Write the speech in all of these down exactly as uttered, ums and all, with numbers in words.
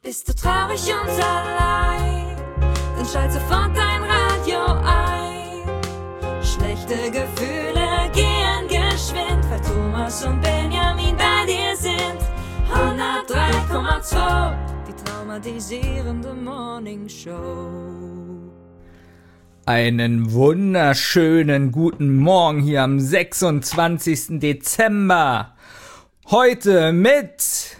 Bist du traurig und allein, dann schalt sofort dein Radio ein. Schlechte Gefühle gehen geschwind, weil Thomas und Benjamin bei dir sind. hundertdrei Komma zwei, die traumatisierende Morning Show. Einen wunderschönen guten Morgen hier am sechsundzwanzigsten Dezember. Heute mit...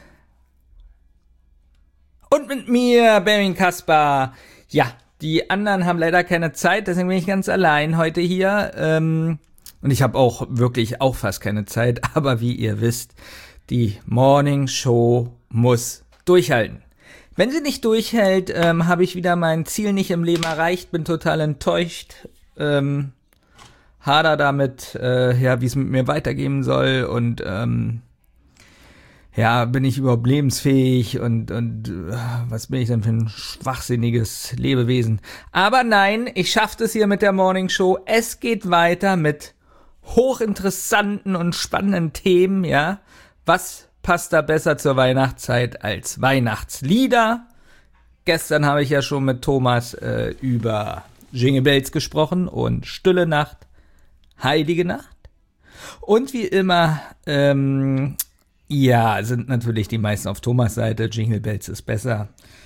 Und mit mir, Benjamin Kaspar. Ja, die anderen haben leider keine Zeit, deswegen bin ich ganz allein heute hier. Ähm, und ich habe auch wirklich auch fast keine Zeit. Aber wie ihr wisst, die Morning Show muss durchhalten. Wenn sie nicht durchhält, ähm, habe ich wieder mein Ziel nicht im Leben erreicht. Bin total enttäuscht. Ähm, hader damit, äh, ja, wie es mit mir weitergehen soll. Und ähm, ja, bin ich überhaupt lebensfähig und, und uh, was bin ich denn für ein schwachsinniges Lebewesen? Aber nein, ich schaffe es hier mit der Morning Show. Es geht weiter mit hochinteressanten und spannenden Themen, ja. Was passt da besser zur Weihnachtszeit als Weihnachtslieder? Gestern habe ich ja schon mit Thomas äh, über Jingle Bells gesprochen und Stille Nacht, Heilige Nacht. Und wie immer, ähm, ja, sind natürlich die meisten auf Thomas' Seite. Jingle Bells ist besser.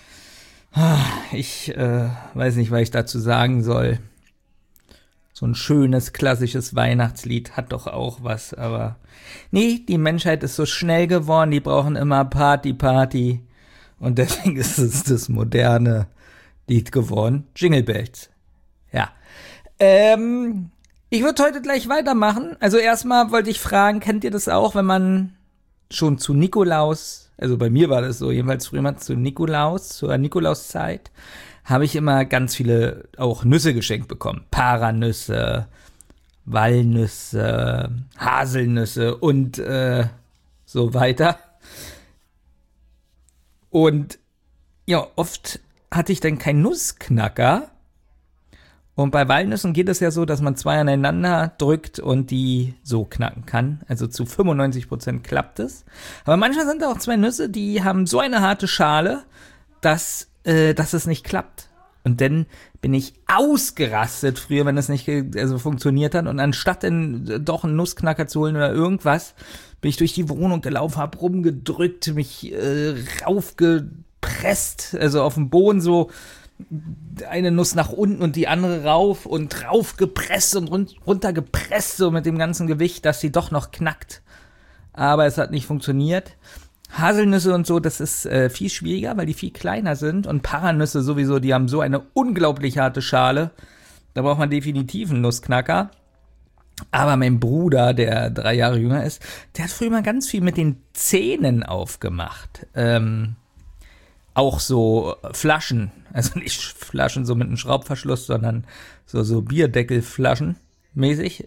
Ich äh, weiß nicht, was ich dazu sagen soll. So ein schönes, klassisches Weihnachtslied hat doch auch was, aber nee, die Menschheit ist so schnell geworden, die brauchen immer Party, Party. Und deswegen ist es das moderne Lied geworden. Jingle Bells. Ja. Ähm, ich würde heute gleich weitermachen. Also erstmal wollte ich fragen, kennt ihr das auch, wenn man schon zu Nikolaus, also bei mir war das so, jedenfalls früher mal zu Nikolaus, zur Nikolauszeit, habe ich immer ganz viele auch Nüsse geschenkt bekommen. Paranüsse, Walnüsse, Haselnüsse und äh, so weiter. Und ja, oft hatte ich dann keinen Nussknacker. Und bei Walnüssen geht es ja so, dass man zwei aneinander drückt und die so knacken kann. Also zu fünfundneunzig Prozent klappt es. Aber manchmal sind da auch zwei Nüsse, die haben so eine harte Schale, dass, äh, dass es nicht klappt. Und dann bin ich ausgerastet früher, wenn es nicht also funktioniert hat. Und anstatt dann doch einen Nussknacker zu holen oder irgendwas, bin ich durch die Wohnung gelaufen, hab rumgedrückt, mich äh, raufgepresst, also auf dem Boden so eine Nuss nach unten und die andere rauf und rauf gepresst und run- runter gepresst, so mit dem ganzen Gewicht, dass sie doch noch knackt. Aber es hat nicht funktioniert. Haselnüsse und so, das ist äh, viel schwieriger, weil die viel kleiner sind. Und Paranüsse sowieso, die haben so eine unglaublich harte Schale. Da braucht man definitiv einen Nussknacker. Aber mein Bruder, der drei Jahre jünger ist, der hat früher mal ganz viel mit den Zähnen aufgemacht. Ähm, auch so Flaschen, also nicht Flaschen so mit einem Schraubverschluss, sondern so, so Bierdeckelflaschen mäßig.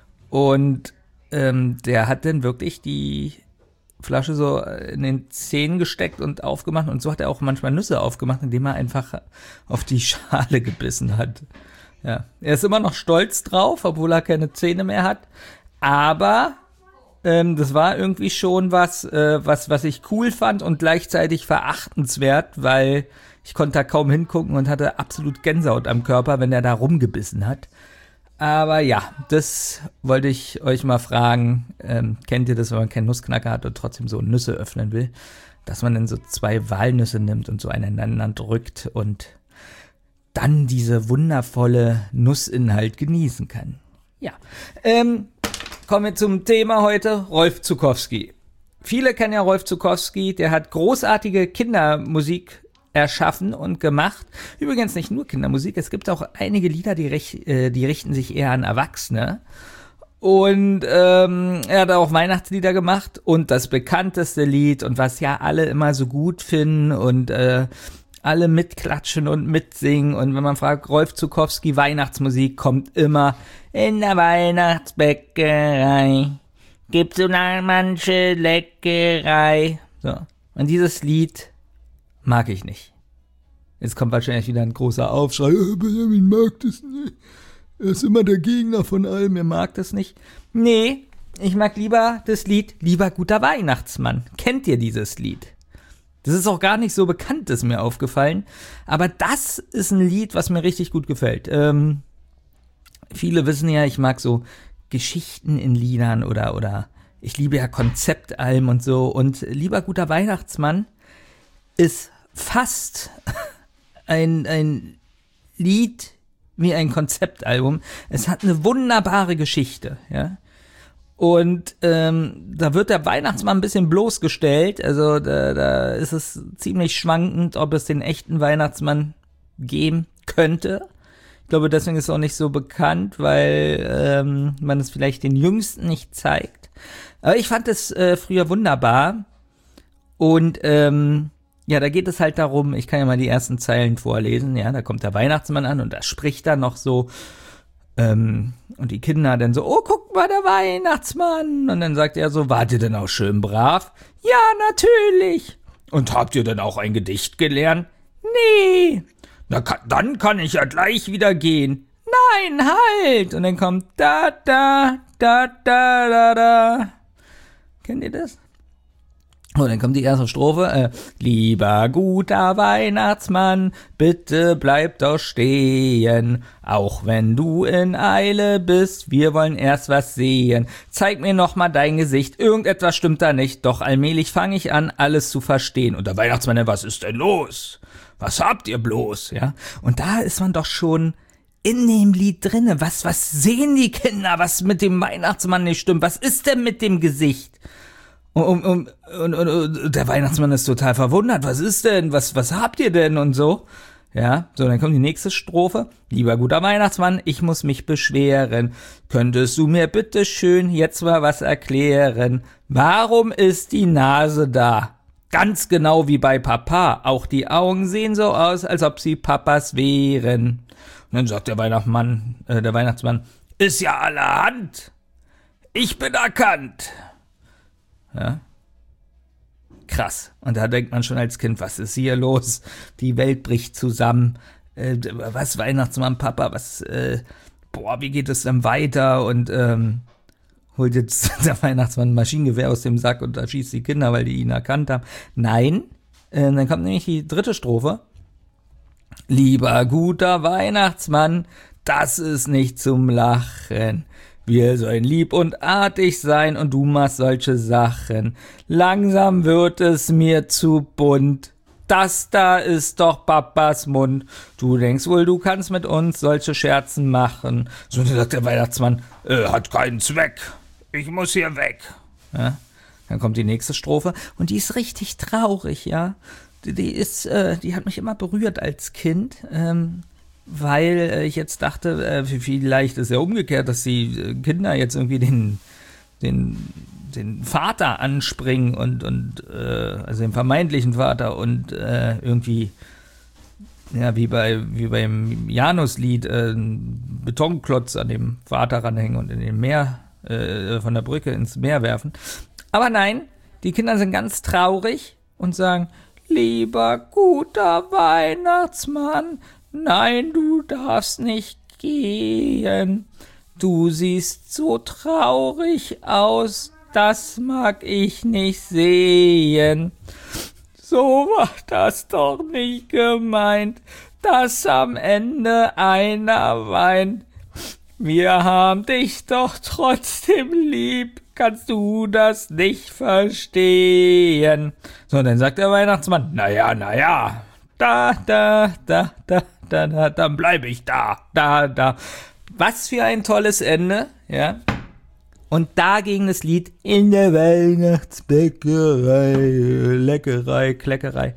Und ähm, der hat dann wirklich die Flasche so in den Zähnen gesteckt und aufgemacht. Und so hat er auch manchmal Nüsse aufgemacht, indem er einfach auf die Schale gebissen hat. Ja, er ist immer noch stolz drauf, obwohl er keine Zähne mehr hat. Aber ähm, das war irgendwie schon was, äh, was, was ich cool fand und gleichzeitig verachtenswert, weil ich konnte da kaum hingucken und hatte absolut Gänsehaut am Körper, wenn er da rumgebissen hat. Aber ja, das wollte ich euch mal fragen. Ähm, kennt ihr das, wenn man keinen Nussknacker hat und trotzdem so Nüsse öffnen will? Dass man dann so zwei Walnüsse nimmt und so aneinander drückt und dann diese wundervolle Nussinhalt genießen kann. Ja, ähm, kommen wir zum Thema heute, Rolf Zuckowski. Viele kennen ja Rolf Zuckowski, der hat großartige Kindermusik erschaffen und gemacht. Übrigens nicht nur Kindermusik, es gibt auch einige Lieder, die, rech- äh, die richten sich eher an Erwachsene. Und ähm, er hat auch Weihnachtslieder gemacht und das bekannteste Lied und was ja alle immer so gut finden und äh, alle mitklatschen und mitsingen. Und wenn man fragt, Rolf Zuckowski, Weihnachtsmusik, kommt immer in der Weihnachtsbäckerei gibt's so manche Leckerei. So. Und dieses Lied mag ich nicht. Jetzt kommt wahrscheinlich wieder ein großer Aufschrei. Oh, Benjamin mag das nicht. Er ist immer der Gegner von allem. Er mag das nicht. Nee, ich mag lieber das Lied Lieber guter Weihnachtsmann. Kennt ihr dieses Lied? Das ist auch gar nicht so bekannt, ist mir aufgefallen. Aber das ist ein Lied, was mir richtig gut gefällt. Ähm, viele wissen ja, ich mag so Geschichten in Liedern oder, oder ich liebe ja Konzeptalben und so. Und Lieber guter Weihnachtsmann ist fast ein, ein Lied wie ein Konzeptalbum. Es hat eine wunderbare Geschichte, ja. Und ähm, da wird der Weihnachtsmann ein bisschen bloßgestellt. Also da, da ist es ziemlich schwankend, ob es den echten Weihnachtsmann geben könnte. Ich glaube, deswegen ist es auch nicht so bekannt, weil ähm, man es vielleicht den Jüngsten nicht zeigt. Aber ich fand es äh, früher wunderbar. Und ähm, ja, da geht es halt darum, ich kann ja mal die ersten Zeilen vorlesen. Ja, da kommt der Weihnachtsmann an und da spricht er noch so. Ähm, und die Kinder dann so, oh, guck mal, der Weihnachtsmann. Und dann sagt er so, wart ihr denn auch schön brav? Ja, natürlich. Und habt ihr denn auch ein Gedicht gelernt? Nee. Na, kann, dann kann ich ja gleich wieder gehen. Nein, halt. Und dann kommt da, da, da, da, da, da. Kennt ihr das? Und dann kommt die erste Strophe. Äh, Lieber guter Weihnachtsmann, bitte bleib doch stehen. Auch wenn du in Eile bist, wir wollen erst was sehen. Zeig mir noch mal dein Gesicht, irgendetwas stimmt da nicht. Doch allmählich fange ich an, alles zu verstehen. Und der Weihnachtsmann, was ist denn los? Was habt ihr bloß? Ja. Und da ist man doch schon in dem Lied drinne. Was, was sehen die Kinder, was mit dem Weihnachtsmann nicht stimmt? Was ist denn mit dem Gesicht? Und, und, und, und, und der Weihnachtsmann ist total verwundert. Was ist denn? Was, was habt ihr denn? Und so. Ja, so, dann kommt die nächste Strophe. Lieber guter Weihnachtsmann, ich muss mich beschweren. Könntest du mir bitte schön jetzt mal was erklären? Warum ist die Nase da? Ganz genau wie bei Papa. Auch die Augen sehen so aus, als ob sie Papas wären. Und dann sagt der Weihnachtsmann, äh, der Weihnachtsmann, ist ja allerhand. Ich bin erkannt. Ja. Krass. Und da denkt man schon als Kind, was ist hier los? Die Welt bricht zusammen. Äh, was, Weihnachtsmann, Papa, was, äh, boah, wie geht es dann weiter? Und ähm, holt jetzt der Weihnachtsmann ein Maschinengewehr aus dem Sack und erschießt die Kinder, weil die ihn erkannt haben. Nein, äh, dann kommt nämlich die dritte Strophe. Lieber guter Weihnachtsmann, das ist nicht zum Lachen. Wir sollen lieb und artig sein und du machst solche Sachen. Langsam wird es mir zu bunt. Das da ist doch Papas Mund. Du denkst wohl, du kannst mit uns solche Scherzen machen. So sagt der Weihnachtsmann, äh, hat keinen Zweck. Ich muss hier weg. Ja, dann kommt die nächste Strophe und die ist richtig traurig, ja. Die, die ist, äh, die hat mich immer berührt als Kind. Ähm, weil ich jetzt dachte, äh, vielleicht ist ja umgekehrt, dass die Kinder jetzt irgendwie den, den, den Vater anspringen und, und äh, also den vermeintlichen Vater und äh, irgendwie, ja, wie bei wie beim Januslied, äh, einen Betonklotz an dem Vater ranhängen und in den Meer, äh, von der Brücke ins Meer werfen. Aber nein, die Kinder sind ganz traurig und sagen, lieber guter Weihnachtsmann, nein, du darfst nicht gehen. Du siehst so traurig aus, das mag ich nicht sehen. So war das doch nicht gemeint, dass am Ende einer weint. Wir haben dich doch trotzdem lieb, kannst du das nicht verstehen? So, dann sagt der Weihnachtsmann, naja, naja, da, da, da, da. Da, da, dann bleibe ich da, da, da. Was für ein tolles Ende, ja. Und da ging das Lied in der Weihnachtsbäckerei, Leckerei, Kleckerei.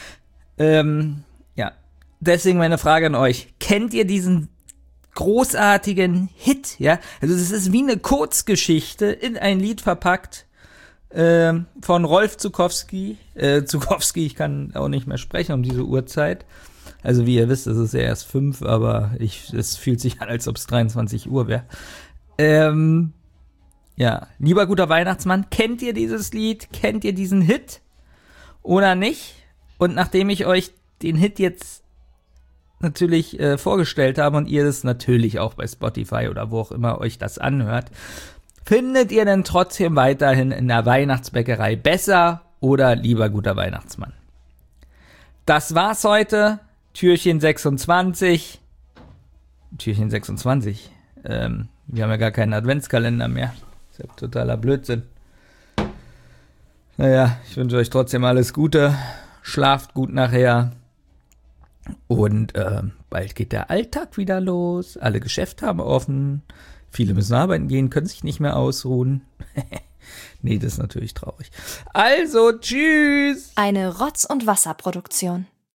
Ähm, ja, deswegen meine Frage an euch. Kennt ihr diesen großartigen Hit, ja? Also das ist wie eine Kurzgeschichte in ein Lied verpackt ähm, von Rolf Zuckowski. Äh, Zuckowski, ich kann auch nicht mehr sprechen um diese Uhrzeit. Also wie ihr wisst, es ist ja erst fünf, aber ich, es fühlt sich an, als ob es dreiundzwanzig Uhr wäre. Ähm, ja, lieber guter Weihnachtsmann, kennt ihr dieses Lied? Kennt ihr diesen Hit? Oder nicht? Und nachdem ich euch den Hit jetzt natürlich äh, vorgestellt habe und ihr das natürlich auch bei Spotify oder wo auch immer euch das anhört, findet ihr denn trotzdem weiterhin in der Weihnachtsbäckerei besser oder lieber guter Weihnachtsmann? das war's heute. Türchen sechsundzwanzig. Türchen sechsundzwanzig. Ähm, wir haben ja gar keinen Adventskalender mehr. Das ist ja totaler Blödsinn. Naja, ich wünsche euch trotzdem alles Gute. Schlaft gut nachher. Und äh, bald geht der Alltag wieder los. Alle Geschäfte haben offen. Viele müssen arbeiten gehen, können sich nicht mehr ausruhen. Nee, das ist natürlich traurig. Also, tschüss. Eine Rotz- und Wasserproduktion.